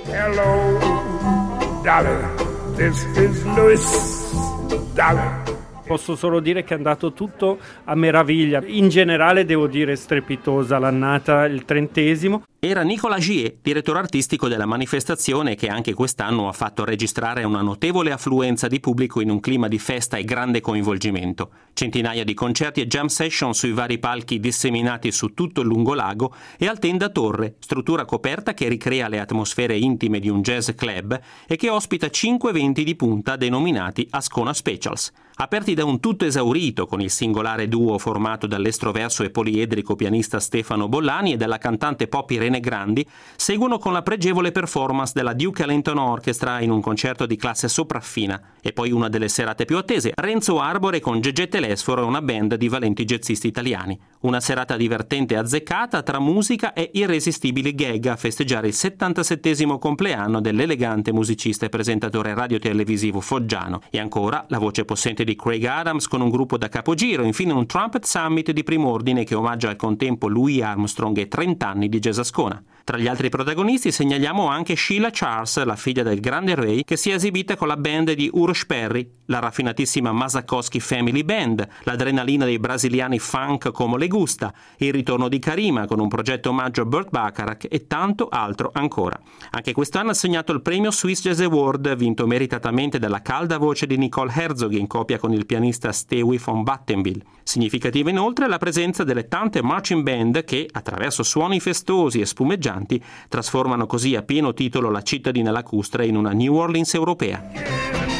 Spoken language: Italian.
Hello, Dolly, this is Louis Dolly. Posso solo dire che è andato tutto a meraviglia. In generale devo dire strepitosa l'annata, il 30°. Era Nicolas Gier, direttore artistico della manifestazione, che anche quest'anno ha fatto registrare una notevole affluenza di pubblico in un clima di festa e grande coinvolgimento. Centinaia di concerti e jam session sui vari palchi disseminati su tutto il lungolago e al Tenda Torre, struttura coperta che ricrea le atmosfere intime di un jazz club e che ospita 5 eventi di punta denominati Ascona Specials. Aperti da un tutto esaurito con il singolare duo formato dall'estroverso e poliedrico pianista Stefano Bollani e dalla cantante pop Irene Grandi, seguono con la pregevole performance della Duke Ellington Orchestra in un concerto di classe sopraffina. E poi una delle serate più attese, Renzo Arbore con Gegè Telesforo e una band di valenti jazzisti italiani. Una serata divertente e azzeccata tra musica e irresistibili gag a festeggiare il 77° compleanno dell'elegante musicista e presentatore radiotelevisivo foggiano. E ancora la voce possente di Craig Adams con un gruppo da capogiro, infine un Trumpet Summit di prim'ordine che omaggia al contempo Louis Armstrong e 30 anni di jazz Ascona. Tra gli altri protagonisti segnaliamo anche Sheila Charles, la figlia del grande Ray, che si è esibita con la band di Uroš Perry, la raffinatissima Masakowski Family Band, l'adrenalina dei brasiliani funk come le gusta, il ritorno di Karima con un progetto omaggio a Burt Bacharach e tanto altro ancora. Anche quest'anno ha segnato il premio Swiss Jazz Award, vinto meritatamente dalla calda voce di Nicole Herzog in coppia con il pianista Stewie von Battenville. Significativa inoltre la presenza delle tante marching band che, attraverso suoni festosi e spumeggianti, trasformano così a pieno titolo la cittadina lacustre in una New Orleans europea.